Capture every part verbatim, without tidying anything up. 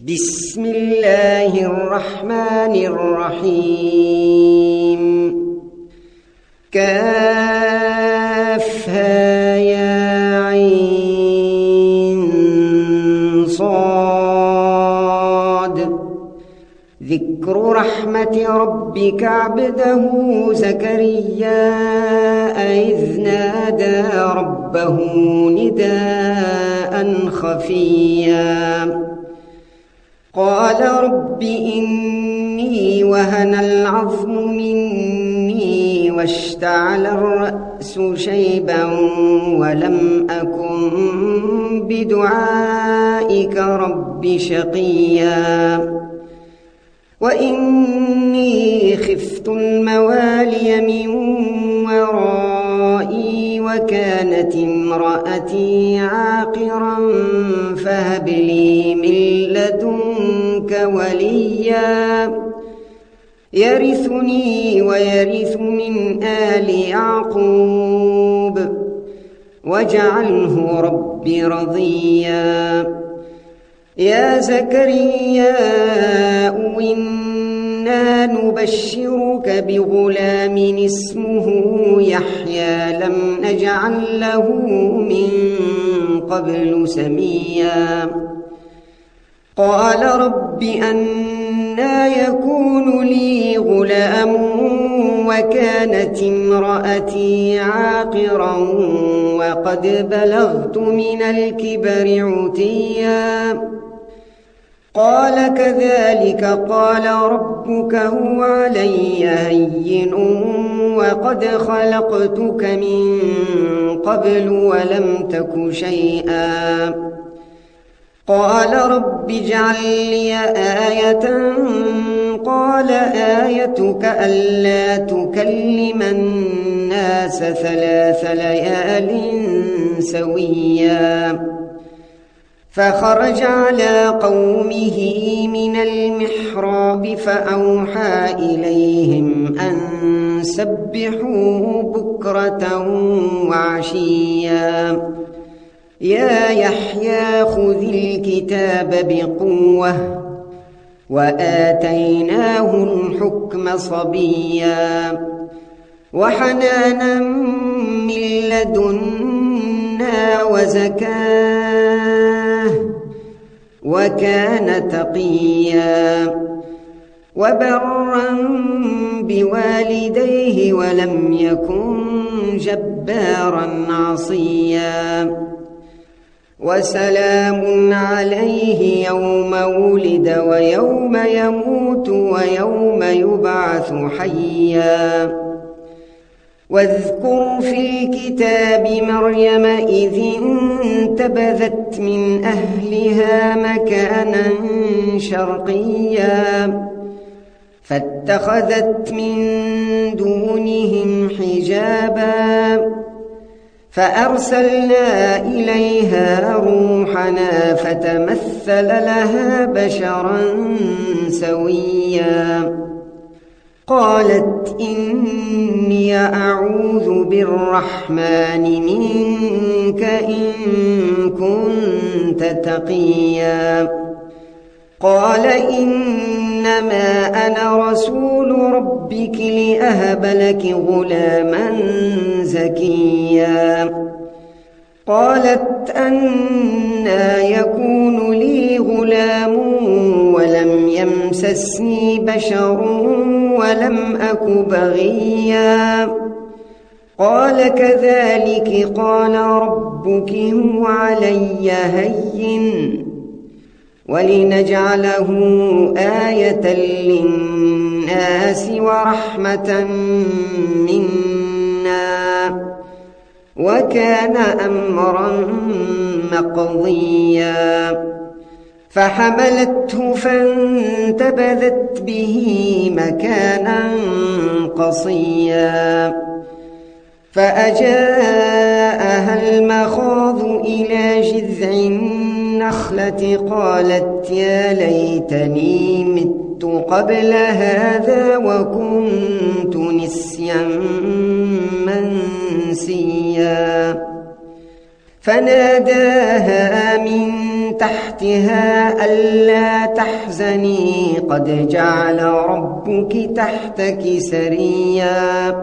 بسم الله الرحمن الرحيم. كافها يا عين صاد. ذكر رحمة ربك عبده زكريا إذ نادى ربه نداء خفيا قال رب إني وهن العظم مني واشتعل الرأس شيبا ولم أكن بدعائك رب شقيا وإني خفت الموالي من ورائي وكانت امرأتي عاقرا فهب لي من لدنك وليا يرثني ويرث من آل يعقوب واجعله رب رضيا. يا زكريا إنا نبشرك بغلام اسمه يحيى لم نجعل له من قبل سميا. قال رب أنى يكون لي غلام وكانت امرأتي عاقرا وقد بلغت من الكبر عتيا. قال كذلك قال ربك هو علي هين وقد خلقتك من قبل ولم تك شيئا. قال رب اجعل لي آية قال آيتك ألا تكلم الناس ثلاث ليال سويا. فخرج على قومه من المحراب فأوحى إليهم أن سبحوا بكرة وعشيا. يا يحيى خذ الكتاب بقوة وآتيناه الحكم صبيا وحنانا من لدنا وزكاه وكان تقيا وبرا بوالديه ولم يكن جبارا عصيا. وسلام عليه يوم ولد ويوم يموت ويوم يبعث حيا. واذكر في الكتاب مريم إذ انتبذت من أهلها مكانا شرقيا فاتخذت من دونهم حجابا فأرسلنا إليها روحنا فتمثل لها بشرا سويا. قالت إني أعوذ بالرحمن منك إن كنت تقيا. قال إنما أنا رسول ربك لأهب لك غلاما زكيا. قالت أنى يكون لي غلام ولم يمسسني بشر ولم أك بغيا. قال كذلك قال ربك هو علي هين ولنجعله آية للناس ورحمة منا وكان أمرا مقضيا. فحملته فانتبذت به مكانا قصيا. فأجاءها المخاض إلى جذع النخلة قالت يا ليتني مت قبل هذا وكنت نسيا منسيا. فناداها من تحتها ألا تحزني قد جعل ربك تحتك سريا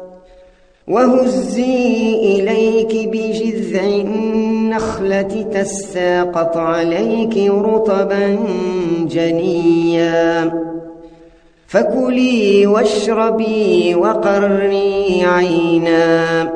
وهزي إليك بجذع النخلة تساقط عليك رطبا جنيا فكلي واشربي وقري عينا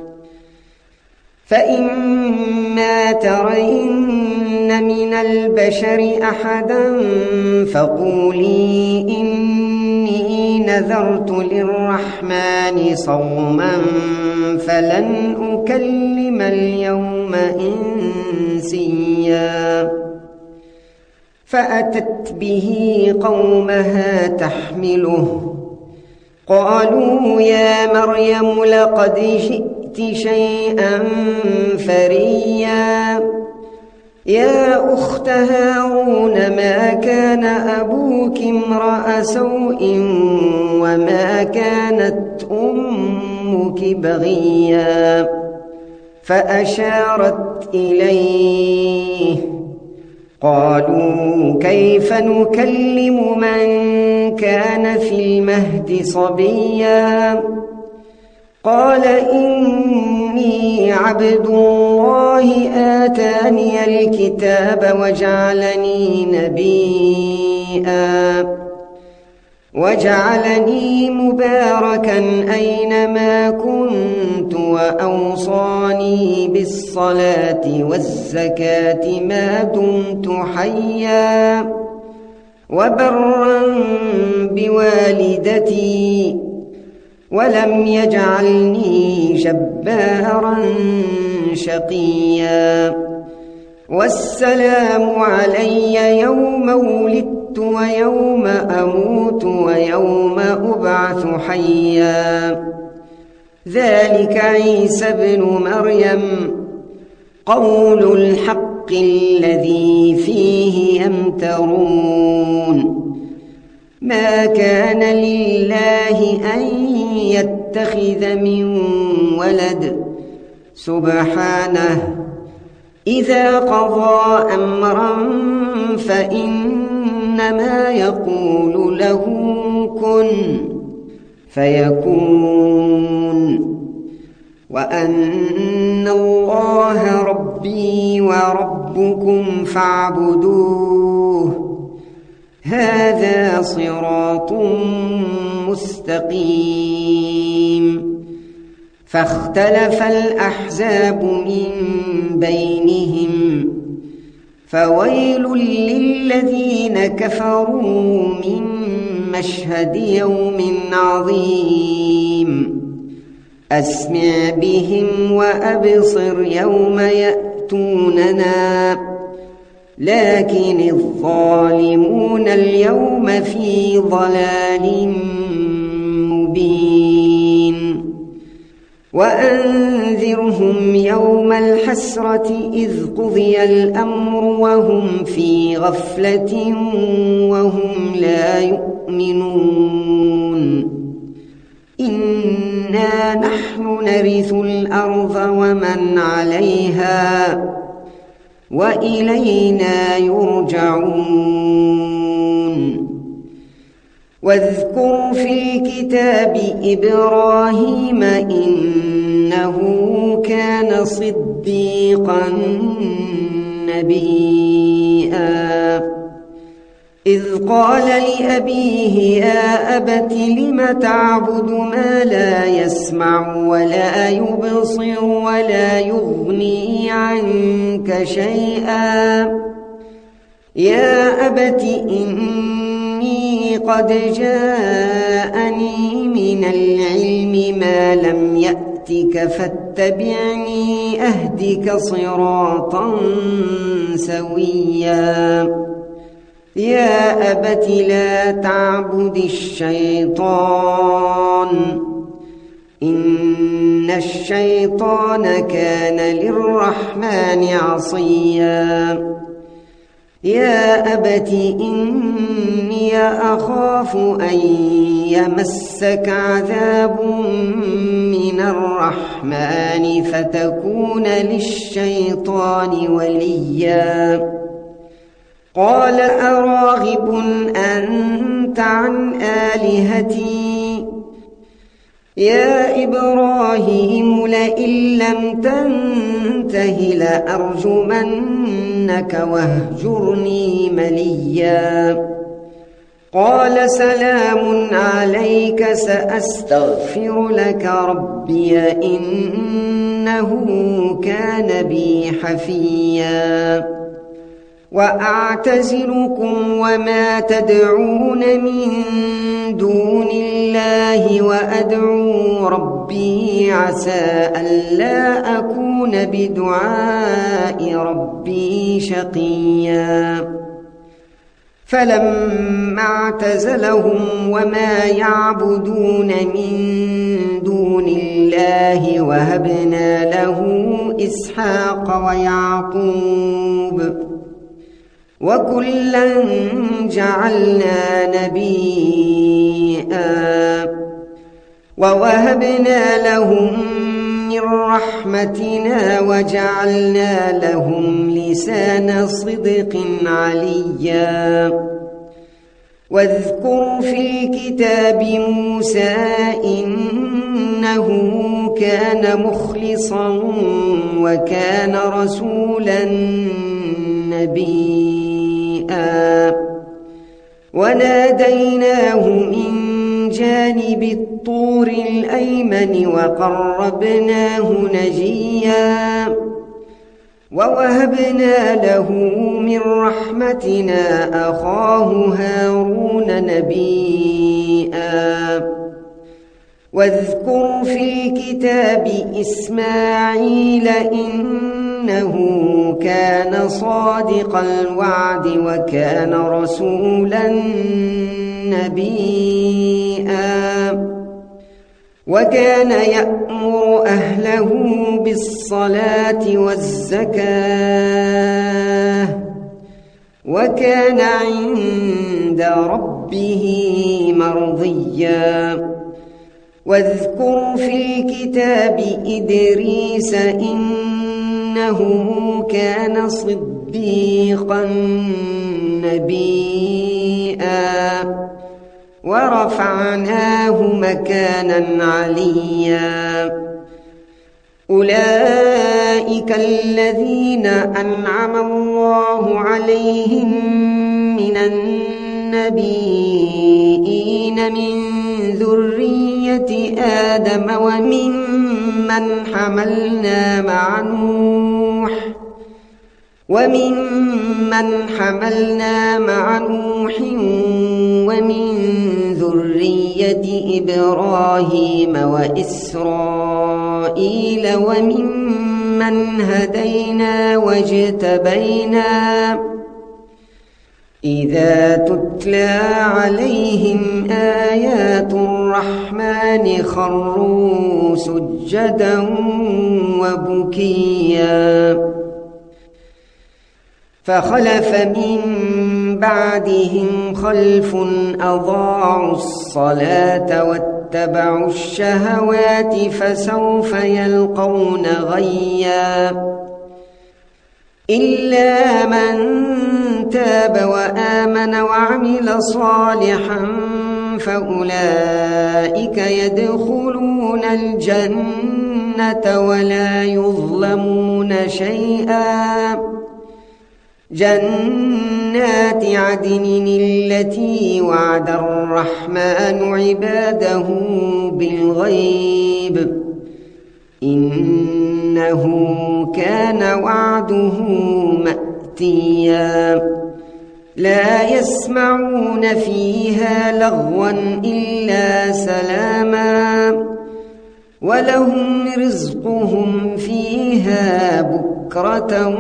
فإما ترين من البشر أحدا فقولي إني نذرت للرحمن صوما فلن أكلم اليوم إنسيا فأتت به قومها تحمله قالوا يا مريم لقد جئت شيئا فريا يا أخت هارون ما كان أبوك امرأ سوء وما كانت أمك بغيا فأشارت إليه قالوا كيف نكلم من كان في المهد صبيا قال إني عبد الله آتاني الكتاب وجعلني نبيا وجعلني مباركا أينما كنت وأوصاني بالصلاة والزكاة ما دمت حيا وبرا بوالدتي ولم يجعلني جبارا شقيا والسلام علي يوم ولدت ويوم أموت ويوم أبعث حيا ذلك عيسى ابن مريم قول الحق الذي فيه يمترون ما كان لله أن يتخذ من ولد سبحانه إذا قضى أمرا فإنما يقول له كن فيكون وأن الله ربي وربكم فاعبدوه هذا صراط مستقيم فاختلف الأحزاب من بينهم فويل للذين كفروا من مشهد يوم عظيم أسمع بهم وأبصر يوم يأتوننا لكن الظالمون اليوم في ضلال مبين وأنذرهم يوم الحسرة إذ قضي الأمر وهم في غفلة وهم لا يؤمنون إنا نحن نرث الأرض ومن عليها وإلينا يرجعون واذكر في الكتاب إبراهيم إنه كان صديقا نبيا إذ قال لأبيه يا أبت لم تعبد ما لا يسمع ولا يبصر ولا يغني عنك شيئا يا أبت إني قد جاءني من العلم ما لم يأتك فاتبعني أهدك صراطا سويا يا أبت لا تعبد الشيطان إن الشيطان كان للرحمن عصيا يا أبت إني أخاف أن يمسك عذاب من الرحمن فتكون للشيطان وليا قال أراغب أنت عن آلهتي يا إبراهيم لئن لم تنته لأرجمنك واهجرني مليا قال سلام عليك سأستغفر لك ربي إنه كان بي حفيا وأعتزلكم وما تدعون من دون الله وأدعو ربي عسى ألا أكون بدعاء ربي شقيا فلما اعتزلهم وما يعبدون من دون الله وهبنا له إسحاق ويعقوب وكلا جعلنا نبيا ووهبنا لهم من رحمتنا وجعلنا لهم لسان صدق عليا واذكر في الكتاب موسى إنه كان مخلصا وكان رسولا نبيا وناديناه من جانب الطور الأيمن وقربناه نجيا ووهبنا له من رحمتنا أخاه هارون نبيا واذكر في الكتاب إسماعيل إنه كان صادق الوعد وكان رسولا نبيا وكان يأمر أهله بالصلاة والزكاة وكان عند ربه مرضيا واذكر في الكتاب إدريس إنه كان صديقا نبيا ورفعناه مكانا عليا أولئك الذين أنعم الله عليهم من النبيين من ذرية آدم وممن حملنا مع نوح وممن حملنا مع نوح ومن ذرية إبراهيم وإسرائيل وممن هدينا واجتبينا إذا تتلى عليهم آيات الرحمن خروا سجدا وبكيا فخلف من بعدهم خلف أضاعوا الصلاة واتبعوا الشهوات فسوف يلقون غيا إلا من تاب وآمن وعمل صالحا فأولئك يدخلون الجنة ولا يظلمون شيئا جنات عدن التي وعد الرحمن عباده بالغيب إنه كان وعده مأتيا لا يسمعون فيها لغوا إلا سلاما ولهم رزقهم فيها بكرة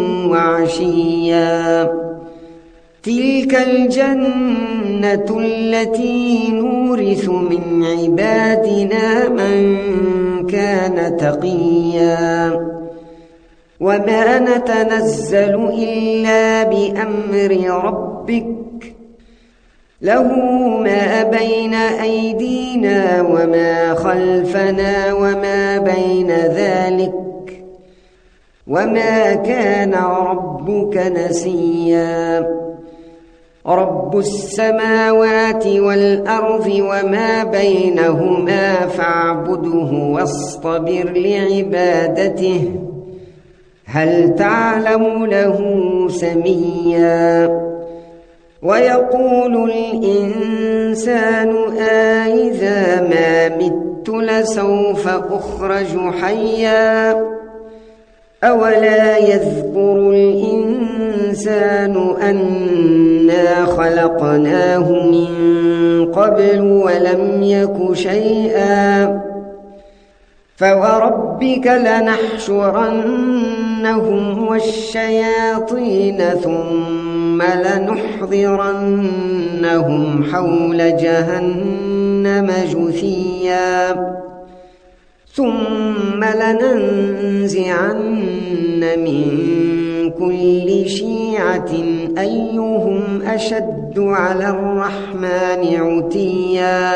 وعشيا تلك الجنة التي نورث من عبادنا من كان تقيا وما نتنزل إلا بأمر ربك له ما بين أيدينا وما خلفنا وما بين ذلك وما كان ربك نسيا رب السماوات والأرض وما بينهما فاعبده واصطبر لعبادته هل تعلم له سميا ويقول الإنسان أإذا ما مت لسوف أخرج حيا أولا يذكر الإنسان أنا خلقناه من قبل ولم يك شيئا فوربك لنحشرنهم والشياطين ثم لنحضرنهم حول جهنم جثيا ثم لننزعن من كل شيعة أيهم أشد على الرحمن عتيا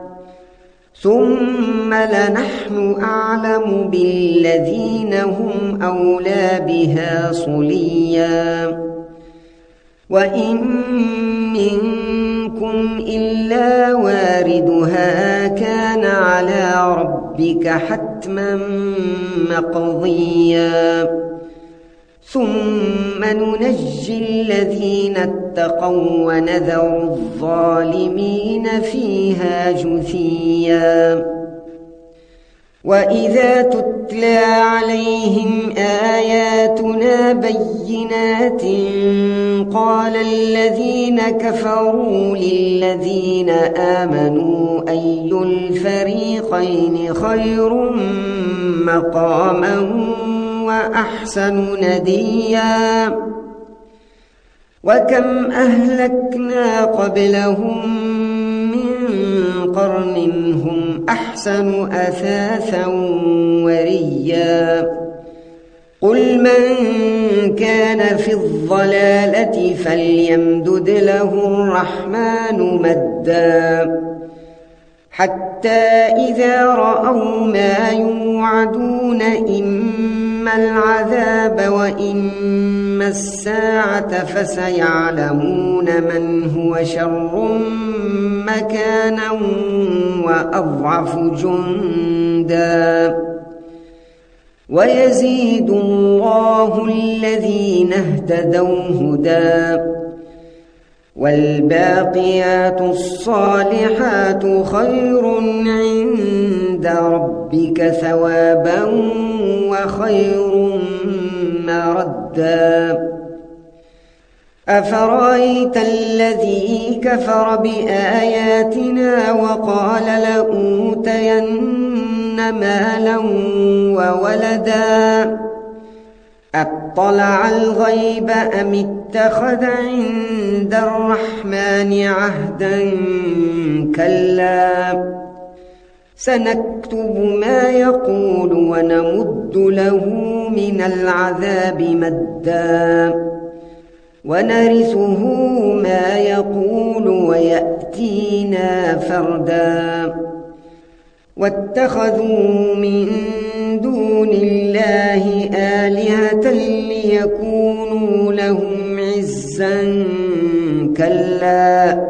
ثم لنحن أعلم بالذين هم أولى بها صليا وإن منكم إلا واردها كان على ربك حتما مقضيا ثم ننجي الذين اتقوا ونذر الظالمين فيها جثيا وإذا تتلى عليهم آياتنا بينات قال الذين كفروا للذين آمنوا أي الفريقين خير مقاما وأحسن نديا وكم أهلكنا قبلهم من قرن هم أحسن أثاثا وريا قل من كان في الضلالة فليمدد له الرحمن مدا حتى إذا رأوا ما يوعدون إما العذاب وإما الساعة فسيعلمون من هو شر مكانا وأضعف جندا ويزيد الله الذين اهتدوا هدى والباقيات الصالحات خير عند ربك ثوابا وخير مردا أفرأيت الذي كفر بآياتنا وقال لأوتين مالا وولدا أطلع الغيب أم اتخذ عند الرحمن عهدا كلا سنكتب ما يقول ونمد له من العذاب مدا ونرثه ما يقول ويأتينا فردا واتخذوا من دون الله آلهة ليكونوا لهم عزا كلا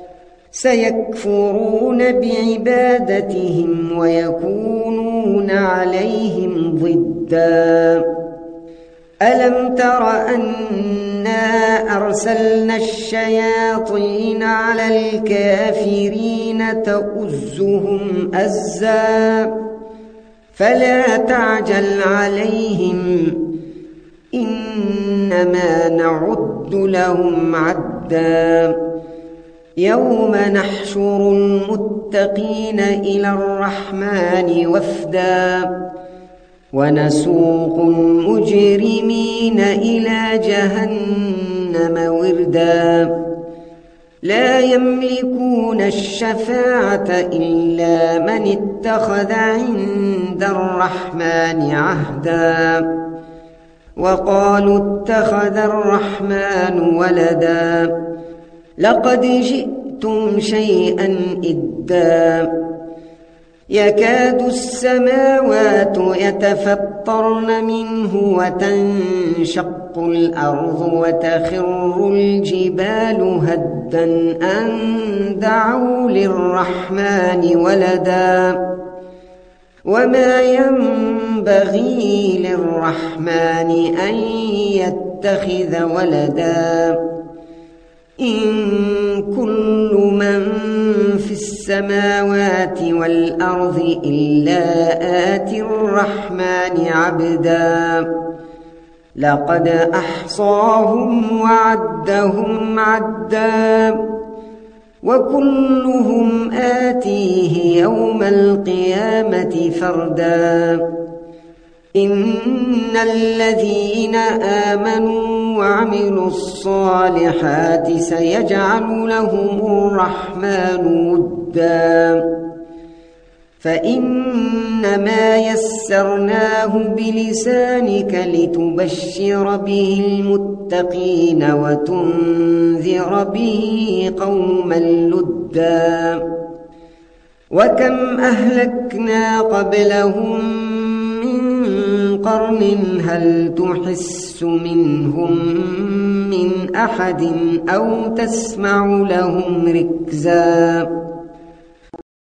سيكفرون بعبادتهم ويكونون عليهم ضدا ألم تر أنا أرسلنا الشياطين على الكافرين تؤزهم أزا فلا تعجل عليهم إنما نعد لهم عدا يوم نحشر المتقين إلى الرحمن وفدا ونسوق المجرمين إلى جهنم وردا لا يملكون الشفاعة إلا من اتخذ عند الرحمن عهدا وقالوا اتخذ الرحمن ولدا لقد جئتم شيئا إدا يكاد السماوات يتفطرن منه وتنشق الأرض وتخر الجبال هدا أن دعوا للرحمن ولدا وما ينبغي للرحمن أن يتخذ ولدا إن كل من في السماوات والأرض إلا آتي الرحمن عبدا لقد أحصاهم وعدهم عدا وكلهم آتيه يوم القيامة فردا إن الذين آمنوا وعملوا الصالحات سيجعل لهم الرحمن ودا فإنما يسرناه بلسانك لتبشر به المتقين وتنذر به قوما لدا وكم أهلكنا قبلهم من قرن هل تحس منهم من أحد أو تسمع لهم ركزا